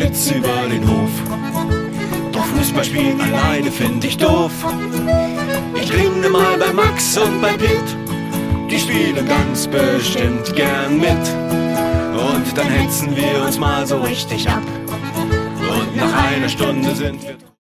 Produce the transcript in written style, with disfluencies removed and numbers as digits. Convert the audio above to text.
Witze über den Hof. Doch Fußball spielen alleine find ich doof. Ich klinge mal bei Max und bei Pitt, die spielen ganz bestimmt gern mit. Und dann hetzen wir uns mal so richtig ab. Und nach einer Stunde sind wir